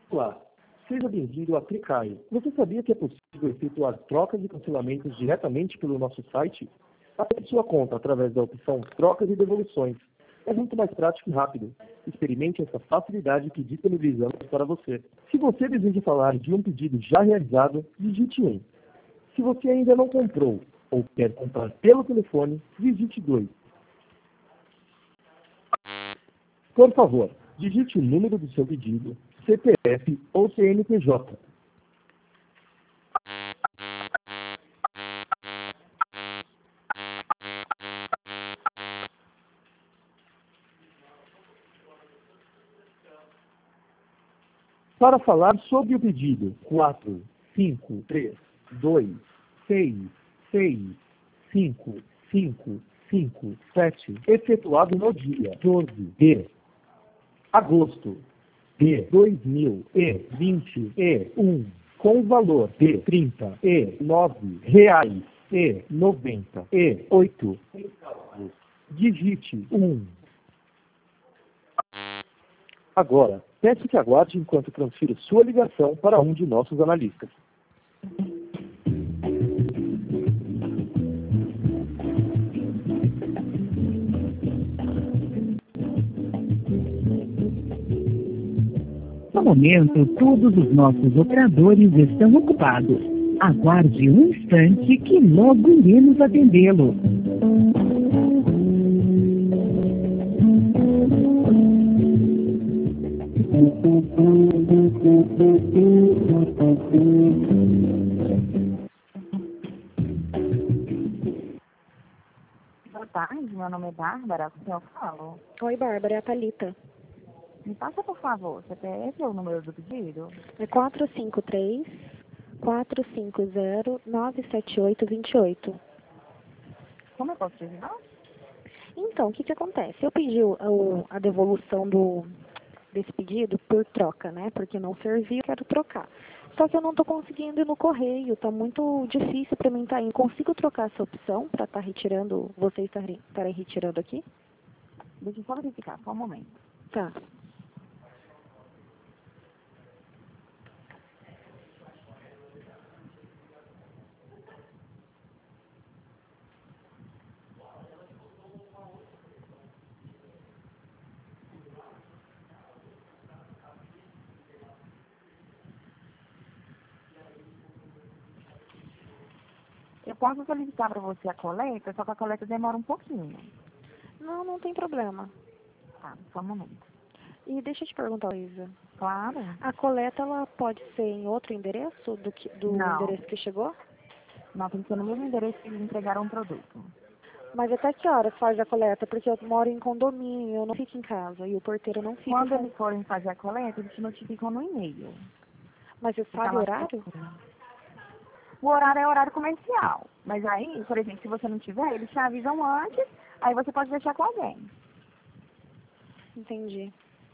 Olá, seja bem-vindo à Tricaio. Você sabia que é possível efetuar trocas e cancelamentos diretamente pelo nosso site? Acesse sua conta através da opção Trocas e Devoluções. É muito mais prático e rápido. Experimente essa facilidade que disponibilizamos para você. Se você deseja falar de um pedido já realizado, digite 1. Se você ainda não comprou ou quer comprar pelo telefone, digite 2. Por favor, digite o número do seu pedido, CPF ou CNPJ. Para falar sobre o pedido, 4, 5, 3, 2, 6, 6, 5, 5, 5, 7, efetuado no dia 12 de agosto de 2021, com valor de R$ 39,98. Digite 1. Agora, peço que aguarde enquanto transfiro sua ligação para um de nossos analistas. No momento, todos os nossos operadores estão ocupados. Aguarde um instante que logo iremos atendê-lo. Boa tarde, meu nome é Bárbara, com quem eu falo? Oi, Bárbara, é a Thalita. Me passa, por favor, CPF ou o número do pedido? É 453-450-97828. Como eu posso te ajudar? Então, o que acontece? Eu pedi a devolução desse pedido por troca, né? Porque não serviu, quero trocar. Só que eu não estou conseguindo ir no correio, está muito difícil para mim estar indo. Consigo trocar essa opção para estar retirando, vocês estarem retirando aqui? Deixa eu só verificar, só um momento. Tá. Eu posso solicitar para você a coleta, só que a coleta demora um pouquinho. Não, não tem problema. Tá, só um momento. E deixa eu te perguntar, Luísa. Claro. A coleta, ela pode ser em outro endereço do Não. endereço que chegou? Não, tem que ser no mesmo endereço que eles entregaram o produto. Mas até que hora faz a coleta? Porque eu moro em condomínio, eu não fico em casa e o porteiro não fica. Quando eles forem fazer a coleta, eles te notificam no e-mail. Mas você sabe o horário? O horário é horário comercial. Mas aí, por exemplo, se você não tiver, eles te avisam antes, aí você pode deixar com alguém. Entendi.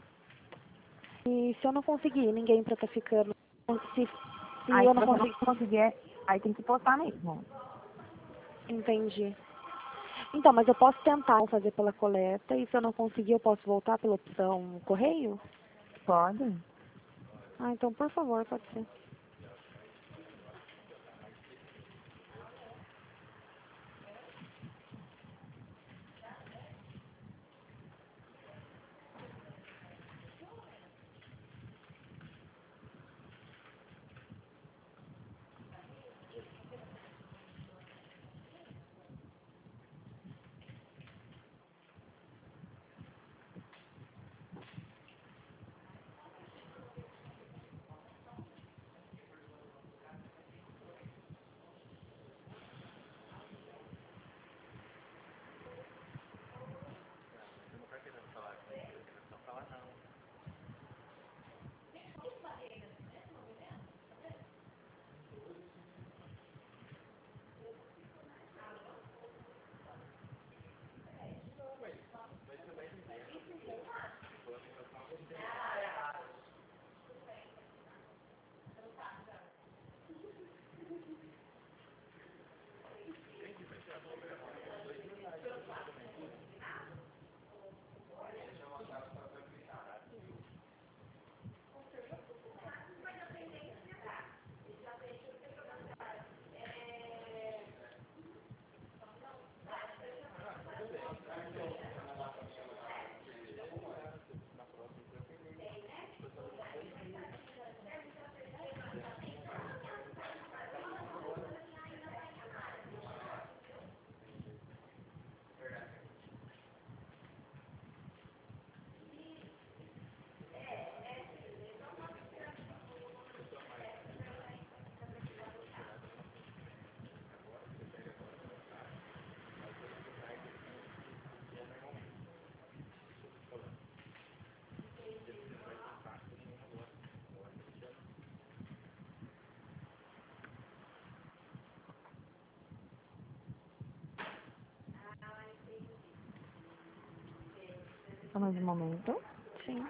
E se eu não conseguir ninguém pra estar ficando, se Aí eu se não você conseguir... não conseguir, aí tem que postar mesmo. Entendi. Então, mas eu posso tentar fazer pela coleta e se eu não conseguir, eu posso voltar pela opção correio? Pode. Ah, então, por favor, pode ser. mais um momento. Sim.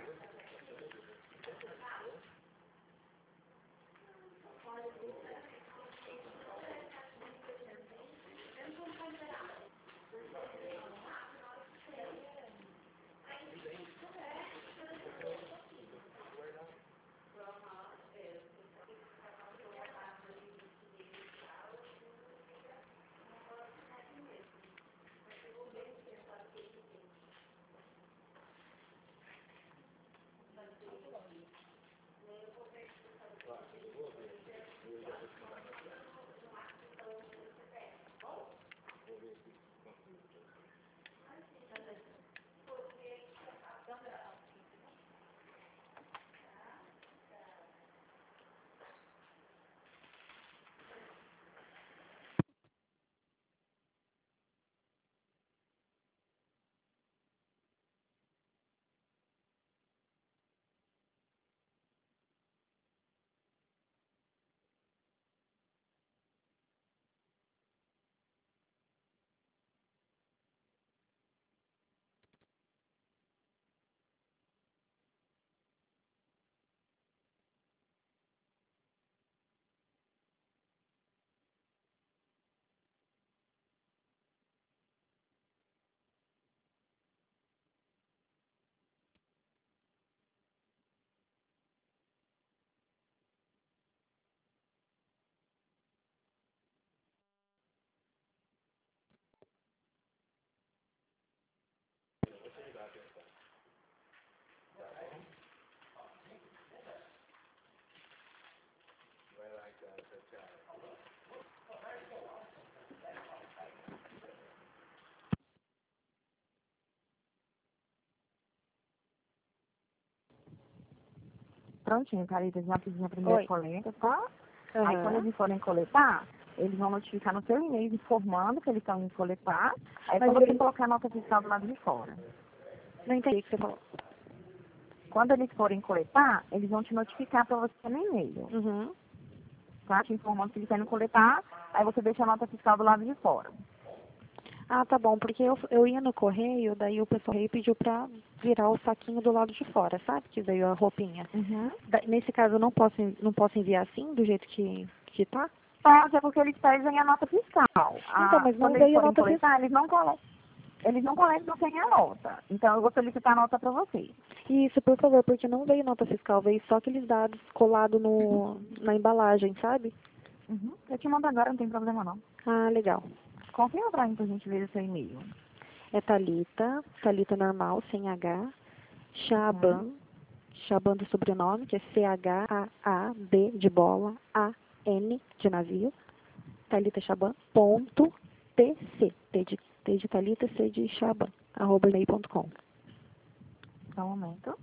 Prontinho, Thalita, já pedi a primeira Oi. coleta, tá? Aí quando Aham. eles forem coletar, eles vão notificar no seu e-mail informando que eles estão indo coletar. Aí Mas só você ele- colocar a nota fiscal do lado de fora. Não entendi o que você falou. Quando eles forem coletar, eles vão te notificar para você no e-mail, Uhum. tá? Te informando que eles estão indo coletar, aí você deixa a nota fiscal do lado de fora. Ah, tá bom, porque eu ia no correio, daí o pessoal aí pediu pra virar o saquinho do lado de fora, sabe? Que veio a roupinha. Uhum. Nesse caso, eu não posso enviar assim, do jeito que tá? Pode, é porque eles pedem a nota fiscal. Então, mas não Quando veio eles a forem nota coletar, eles não coletam sem a nota. Então eu vou solicitar a nota para você. Isso, por favor, porque não veio nota fiscal, veio só aqueles dados colados na embalagem, sabe? Uhum. Eu te mando agora, não tem problema não. Ah, legal. Confirma pra mim pra gente ver o seu e-mail. É Thalita normal, sem H, Shaban, Shaban do sobrenome, que é C-H-A-A-B de bola, A-N de navio, Thalita Shaban, ponto, T-C, T de Thalita, C de Shaban, @gmail.com. Só um momento.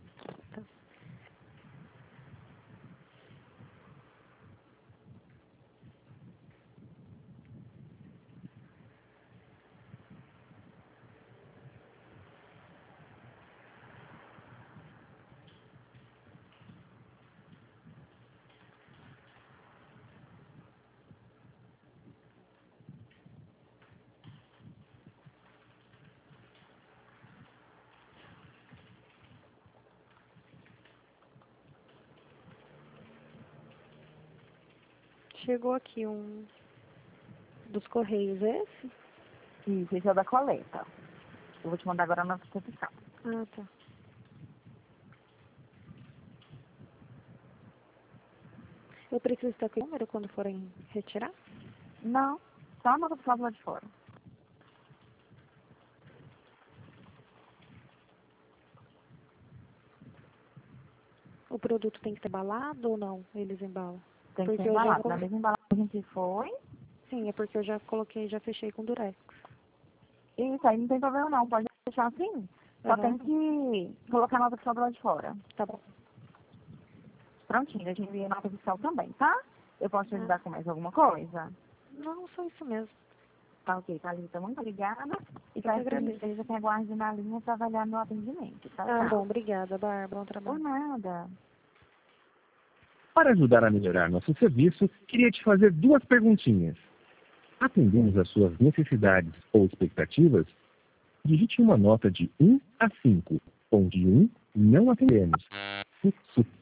Chegou aqui um dos Correios, é esse? Isso, esse é o da coleta. Eu vou te mandar agora a nota fiscal. Ah, tá. Eu preciso estar com o número quando forem retirar? Não, só a nota fiscal do lado de fora. O produto tem que estar embalado ou não? Eles embalam? Tem que Porque ser eu já embalado. colo- Na mesma embalagem que foi. Sim, é porque eu já coloquei, já fechei com durex. Isso aí não tem problema não, pode deixar assim. Só Aham. tem que colocar a nota fiscal do lado de fora. Tá bom. Prontinho, eu te enviei a nota fiscal também, tá? Eu posso te Ah. ajudar com mais alguma coisa? Não, só isso mesmo. Tá ok, Thalita, muito obrigada. E Eu que peço que agradeço. esteja que aguarde na linha para avaliar meu atendimento, tá? Ah, Tchau. bom, obrigada, Bárbara. Bom Por trabalho. nada. Para ajudar a melhorar nosso serviço, queria te fazer duas perguntinhas. Atendemos às suas necessidades ou expectativas? Digite uma nota de 1 a 5. Responde 1, não atendemos. Fluxo